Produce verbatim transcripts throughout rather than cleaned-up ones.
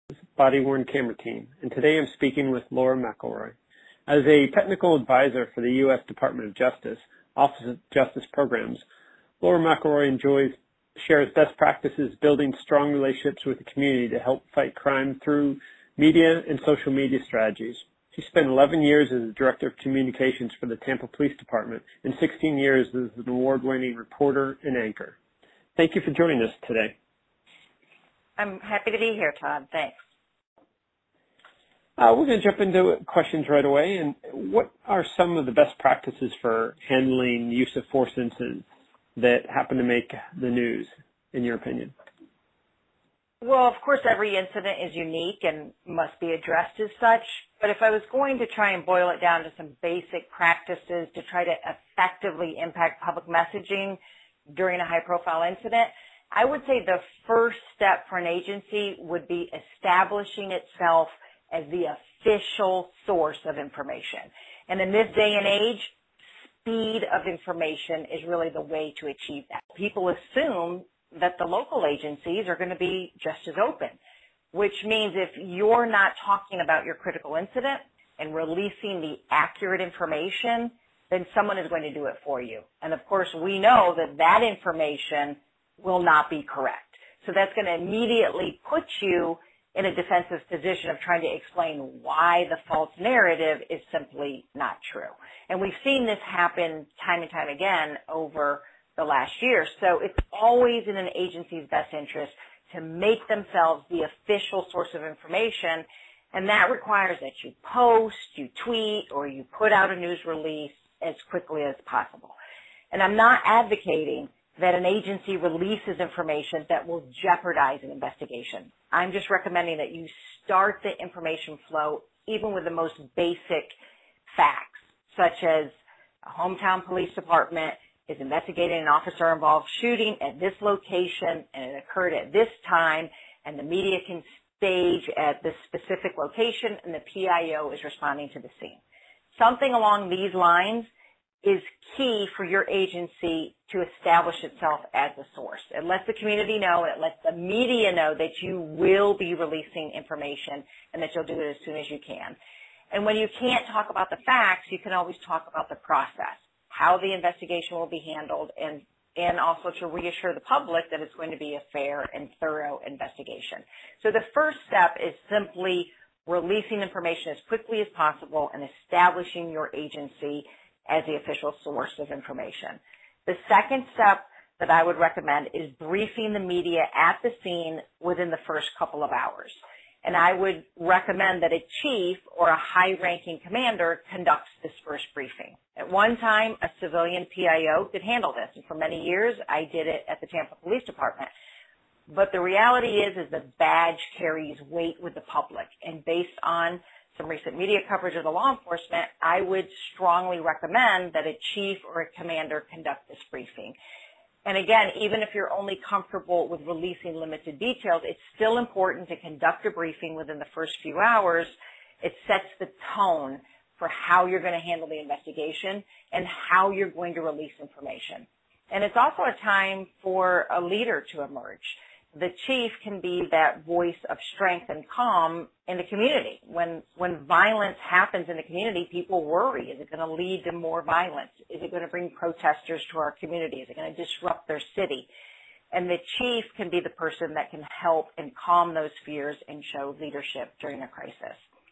body-worn camera team, and today I'm speaking with Laura McElroy. As a technical advisor for the U S Department of Justice, Office of Justice Programs, Laura McElroy enjoys shares best practices building strong relationships with the community to help fight crime through media and social media strategies. She spent eleven years as the Director of Communications for the Tampa Police Department and sixteen years as an award-winning reporter and anchor. Thank you for joining us today. I'm happy to be here, Todd. Thanks. Uh, we're going to jump into questions right away. And what are some of the best practices for handling use of force incidents that happen to make the news, in your opinion? Well, of course, every incident is unique and must be addressed as such. But if I was going to try and boil it down to some basic practices to try to effectively impact public messaging during a high-profile incident, I would say the first step for an agency would be establishing itself as the official source of information. And in this day and age, speed of information is really the way to achieve that. People assume that the local agencies are going to be just as open, which means if you're not talking about your critical incident and releasing the accurate information, then someone is going to do it for you. And of course, we know that that information will not be correct. So that's going to immediately put you in a defensive position of trying to explain why the false narrative is simply not true. And we've seen this happen time and time again over the last year. So it's always in an agency's best interest to make themselves the official source of information. And that requires that you post, you tweet, or you put out a news release as quickly as possible. And I'm not advocating that an agency releases information that will jeopardize an investigation. I'm just recommending that you start the information flow even with the most basic facts, such as a hometown police department is investigating an officer-involved shooting at this location, and it occurred at this time, and the media can stage at this specific location, and the P I O is responding to the scene. Something along these lines is key for your agency to establish itself as a source. It lets the community know, it lets the media know that you will be releasing information and that you'll do it as soon as you can. And when you can't talk about the facts, you can always talk about the process, how the investigation will be handled, and, and also to reassure the public that it's going to be a fair and thorough investigation. So the first step is simply releasing information as quickly as possible and establishing your agency as the official source of information. The second step that I would recommend is briefing the media at the scene within the first couple of hours. And I would recommend that a chief or a high-ranking commander conducts this first briefing. At one time, a civilian P I O could handle this, and for many years, I did it at the Tampa Police Department. But the reality is, is the badge carries weight with the public, and based on some recent media coverage of the law enforcement, I would strongly recommend that a chief or a commander conduct this briefing. And again, even if you're only comfortable with releasing limited details, it's still important to conduct a briefing within the first few hours. It sets the tone for how you're going to handle the investigation and how you're going to release information. And it's also a time for a leader to emerge. The chief can be that voice of strength and calm in the community. When, when violence happens in the community, people worry. Is it going to lead to more violence? Is it going to bring protesters to our community? Is it going to disrupt their city? And the chief can be the person that can help and calm those fears and show leadership during a crisis.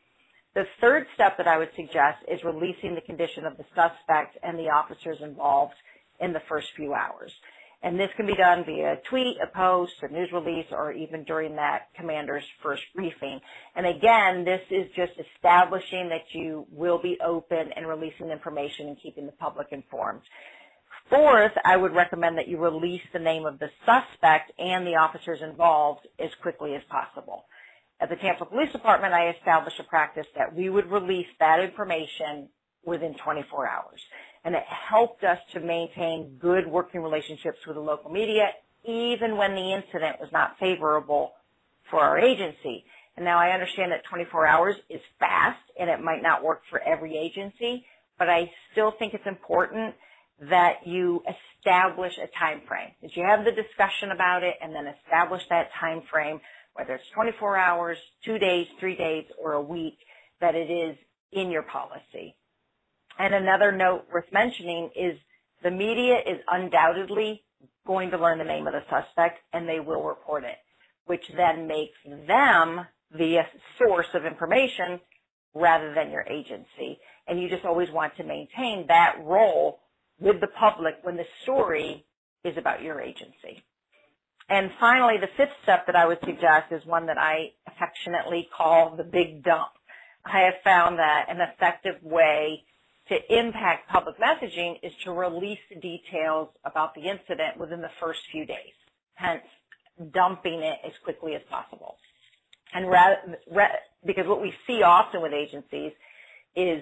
The third step that I would suggest is releasing the condition of the suspect and the officers involved in the first few hours. And this can be done via a tweet, a post, a news release, or even during that commander's first briefing. And again, this is just establishing that you will be open and releasing information and keeping the public informed. Fourth, I would recommend that you release the name of the suspect and the officers involved as quickly as possible. At the Tampa Police Department, I established a practice that we would release that information within twenty-four hours. And it helped us to maintain good working relationships with the local media, even when the incident was not favorable for our agency. And now I understand that twenty-four hours is fast, and it might not work for every agency, but I still think it's important that you establish a time frame, that you have the discussion about it and then establish that time frame whether it's twenty-four hours, two days, three days, or a week, that it is in your policy. And another note worth mentioning is the media is undoubtedly going to learn the name of the suspect, and they will report it, which then makes them the source of information rather than your agency. And you just always want to maintain that role with the public when the story is about your agency. And finally, the fifth step that I would suggest is one that I affectionately call the big dump. I have found that an effective way to impact public messaging is to release the details about the incident within the first few days, hence dumping it as quickly as possible. And rather, because what we see often with agencies is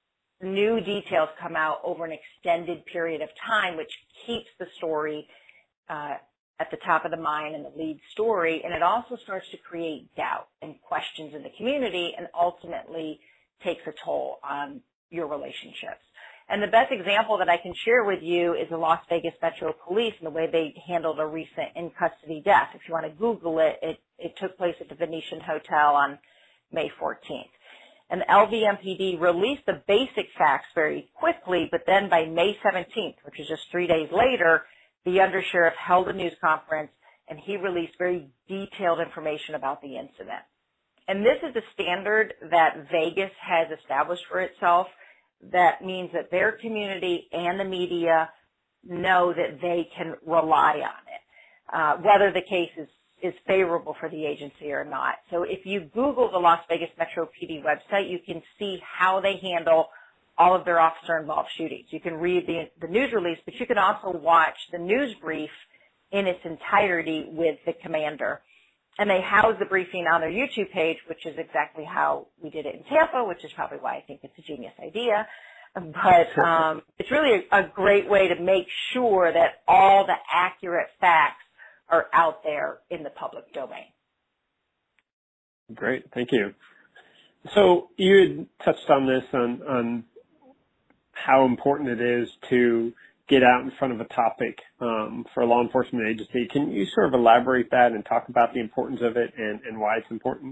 new details come out over an extended period of time, which keeps the story uh, at the top of the mind and the lead story, and it also starts to create doubt and questions in the community and ultimately takes a toll on your relationships. And the best example that I can share with you is the Las Vegas Metro Police and the way they handled a recent in-custody death. If you want to Google it, it, it took place at the Venetian Hotel on May fourteenth. And the L V M P D released the basic facts very quickly, but then by May seventeenth, which is just three days later, the undersheriff held a news conference and he released very detailed information about the incident. And this is the standard that Vegas has established for itself. That means that their community and the media know that they can rely on it, uh, whether the case is, is favorable for the agency or not. So if you Google the Las Vegas Metro P D website, you can see how they handle all of their officer-involved shootings. You can read the, the news release, but you can also watch the news brief in its entirety with the commander. And they house the briefing on their YouTube page, which is exactly how we did it in Tampa, which is probably why I think it's a genius idea. But um, it's really a, a great way to make sure that all the accurate facts are out there in the public domain. Great, thank you. So you had touched on this, on, on how important it is to get out in front of a topic um, for a law enforcement agency. Can you sort of elaborate that and talk about the importance of it and, and why it's important?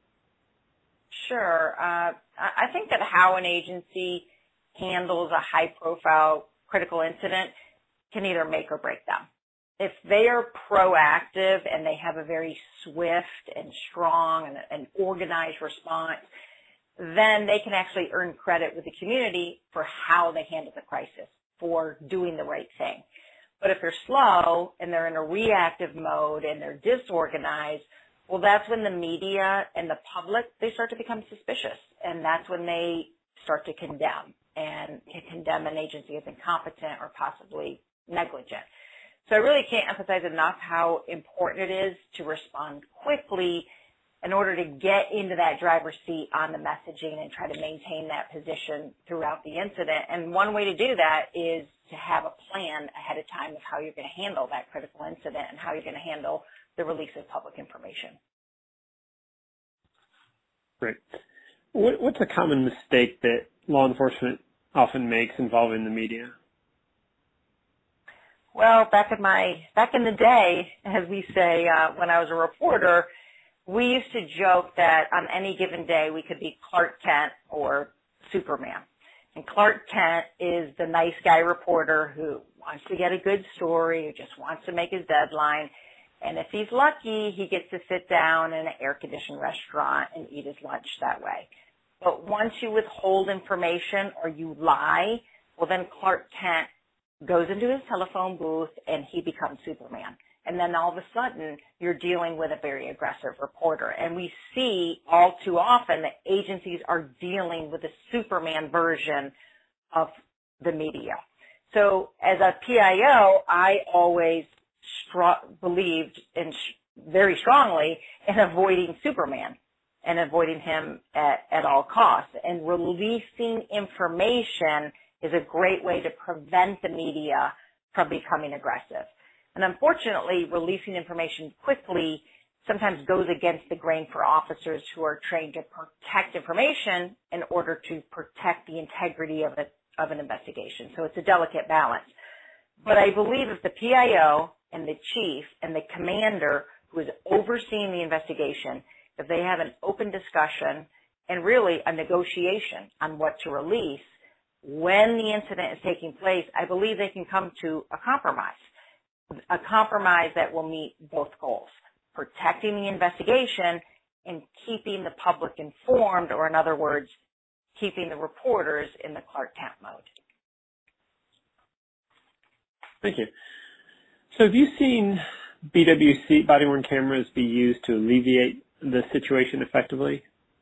Sure. Uh, I think that how an agency handles a high-profile critical incident can either make or break them. If they are proactive and they have a very swift and strong and, and organized response, then they can actually earn credit with the community for how they handle the crisis, for doing the right thing. But if they're slow and they're in a reactive mode and they're disorganized, well, that's when the media and the public, they start to become suspicious. And that's when they start to condemn and can condemn an agency as incompetent or possibly negligent. So I really can't emphasize enough how important it is to respond quickly in order to get into that driver's seat on the messaging and try to maintain that position throughout the incident. And one way to do that is to have a plan ahead of time of how you're going to handle that critical incident and how you're going to handle the release of public information. Great. What, what's a common mistake that law enforcement often makes involving the media? Well, back in my back in the day, as we say, uh, when I was a reporter, we used to joke that on any given day we could be Clark Kent or Superman. And Clark Kent is the nice guy reporter who wants to get a good story, who just wants to make his deadline. And if he's lucky, he gets to sit down in an air-conditioned restaurant and eat his lunch that way. But once you withhold information or you lie, well, then Clark Kent goes into his telephone booth and he becomes Superman. And then all of a sudden, you're dealing with a very aggressive reporter. And we see all too often that agencies are dealing with a Superman version of the media. So as a P I O, I always str- believed in sh- very strongly in avoiding Superman and avoiding him at, at all costs. And releasing information is a great way to prevent the media from becoming aggressive. And unfortunately, releasing information quickly sometimes goes against the grain for officers who are trained to protect information in order to protect the integrity of, a, of an investigation. So it's a delicate balance. But I believe if the P I O and the chief and the commander who is overseeing the investigation, if they have an open discussion and really a negotiation on what to release, when the incident is taking place, I believe they can come to a compromise, a compromise that will meet both goals, protecting the investigation and keeping the public informed, or in other words, keeping the reporters in the Clark Kent mode. Thank you. So have you seen B W C, body-worn cameras, be used to alleviate the situation effectively?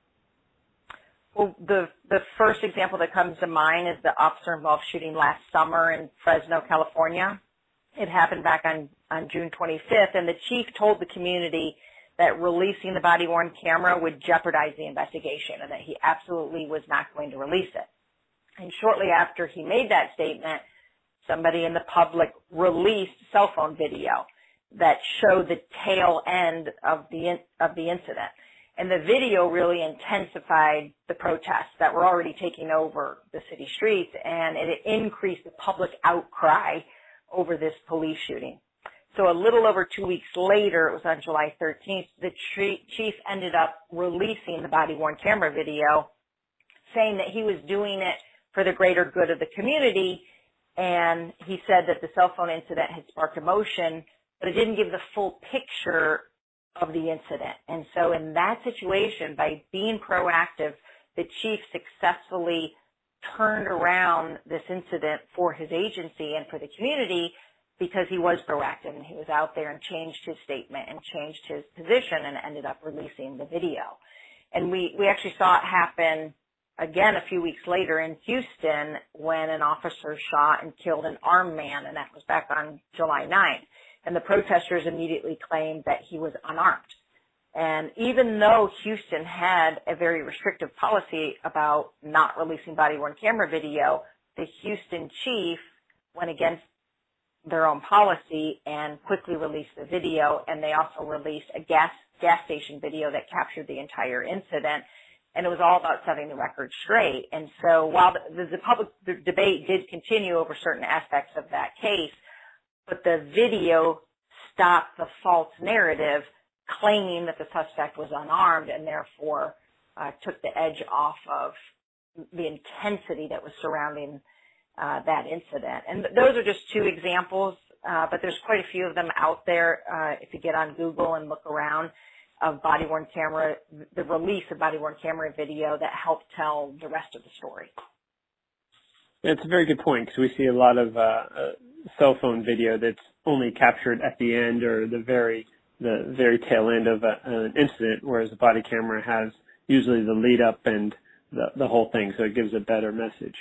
Well, the, the first example that comes to mind is the officer-involved shooting last summer in Fresno, California. It happened back on, on June twenty-fifth, and the chief told the community that releasing the body-worn camera would jeopardize the investigation and that he absolutely was not going to release it. And shortly after he made that statement, somebody in the public released cell phone video that showed the tail end of the, in, of the incident. And the video really intensified the protests that were already taking over the city streets, and it increased the public outcry over this police shooting. So a little over two weeks later, it was on July thirteenth, the chief ended up releasing the body-worn camera video, saying that he was doing it for the greater good of the community, and he said that the cell phone incident had sparked emotion, but it didn't give the full picture of the incident. And so in that situation, by being proactive, the chief successfully turned around this incident for his agency and for the community, because he was proactive and he was out there and changed his statement and changed his position and ended up releasing the video. And we, we actually saw it happen again a few weeks later in Houston when an officer shot and killed an armed man, and that was back on July ninth. And the protesters immediately claimed that he was unarmed. And even though Houston had a very restrictive policy about not releasing body-worn camera video, the Houston chief went against their own policy and quickly released the video, and they also released a gas gas station video that captured the entire incident, and it was all about setting the record straight. And so while the, the public the debate did continue over certain aspects of that case, but the video stopped the false narrative claiming that the suspect was unarmed, and therefore uh, took the edge off of the intensity that was surrounding Uh, that incident. And th those are just two examples, uh, but there's quite a few of them out there. Uh, if you get on Google and look around, of body-worn camera, the release of body-worn camera video that helped tell the rest of the story. Yeah, it's a very good point, because we see a lot of uh, uh, cell phone video that's only captured at the end or the very the very tail end of a, an incident, whereas the body camera has usually the lead up and the, the whole thing, so it gives a better message.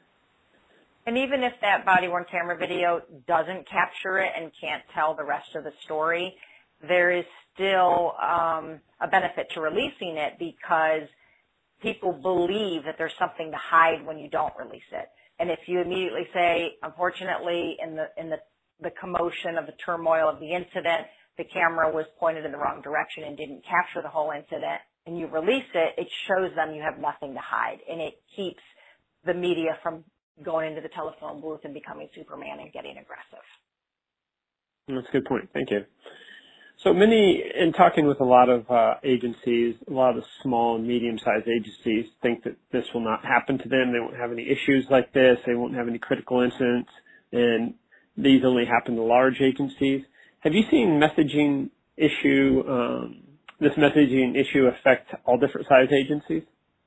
And even if that body-worn camera video doesn't capture it and can't tell the rest of the story, there is still um, a benefit to releasing it, because people believe that there's something to hide when you don't release it. And if you immediately say, unfortunately, in the in the, the commotion of the turmoil of the incident, the camera was pointed in the wrong direction and didn't capture the whole incident, and you release it, it shows them you have nothing to hide, and it keeps the media from going into the telephone booth and becoming Superman and getting aggressive. That's a good point. Thank you. So many, in talking with a lot of uh, agencies, a lot of the small and medium-sized agencies think that this will not happen to them. They won't have any issues like this. They won't have any critical incidents, and these only happen to large agencies. Have you seen messaging issue, um, this messaging issue affect all different size agencies?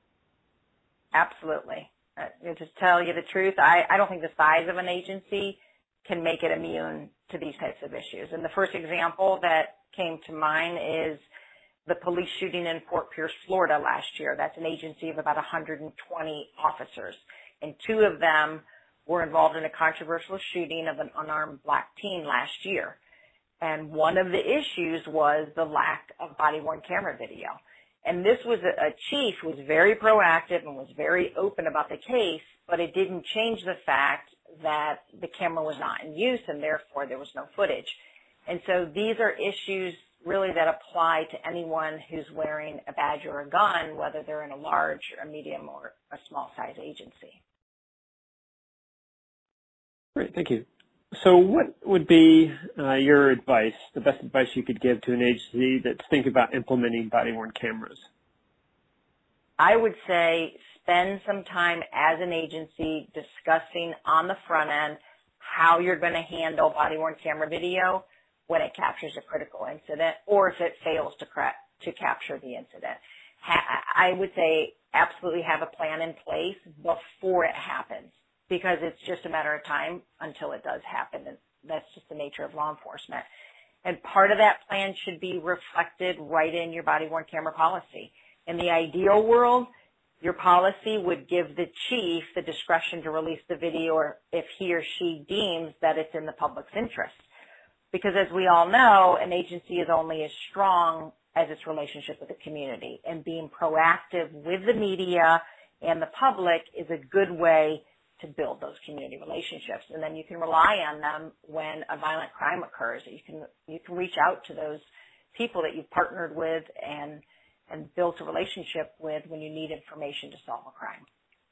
Absolutely. Uh, to tell you the truth, I, I don't think the size of an agency can make it immune to these types of issues. And the first example that came to mind is the police shooting in Fort Pierce, Florida last year. That's an agency of about one hundred twenty officers. And two of them were involved in a controversial shooting of an unarmed black teen last year. And one of the issues was the lack of body-worn camera video. And this was a, a chief who was very proactive and was very open about the case, but it didn't change the fact that the camera was not in use, and therefore there was no footage. And so these are issues really that apply to anyone who's wearing a badge or a gun, whether they're in a large, a medium, or a small size agency. Great, thank you. So what would be uh, your advice, the best advice you could give to an agency that's thinking about implementing body-worn cameras? I would say spend some time as an agency discussing on the front end how you're going to handle body-worn camera video when it captures a critical incident or if it fails to, cra- to capture the incident. Ha- I would say absolutely have a plan in place before it happens, because it's just a matter of time until it does happen, and that's just the nature of law enforcement. And part of that plan should be reflected right in your body-worn camera policy. In the ideal world, your policy would give the chief the discretion to release the video or if he or she deems that it's in the public's interest. Because as we all know, an agency is only as strong as its relationship with the community, and being proactive with the media and the public is a good way to build those community relationships. And then you can rely on them when a violent crime occurs. You can, you can reach out to those people that you've partnered with and, and built a relationship with when you need information to solve a crime.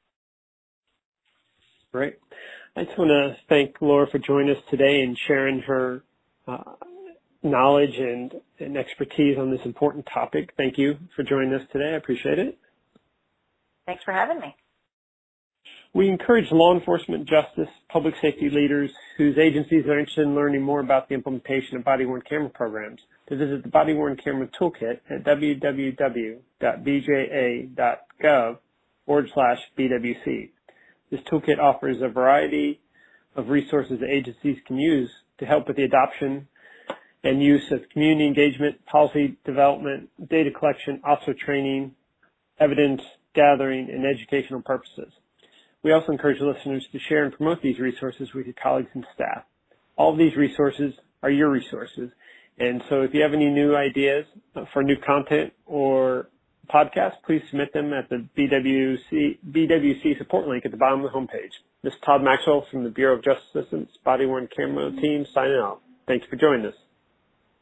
Great. I just want to thank Laura for joining us today and sharing her uh, knowledge and, and expertise on this important topic. Thank you for joining us today. I appreciate it. Thanks for having me. We encourage law enforcement, justice, public safety leaders whose agencies are interested in learning more about the implementation of body-worn camera programs to visit the Body-Worn Camera Toolkit at w w w dot b j a dot gov forward slash B W C. This toolkit offers a variety of resources that agencies can use to help with the adoption and use of community engagement, policy development, data collection, officer training, evidence gathering, and educational purposes. We also encourage listeners to share and promote these resources with your colleagues and staff. All of these resources are your resources. And so if you have any new ideas for new content or podcasts, please submit them at the B W C, B W C support link at the bottom of the homepage. This is Todd Maxwell from the Bureau of Justice Assistance Body-Worn Camera team signing out. Thank you for joining us.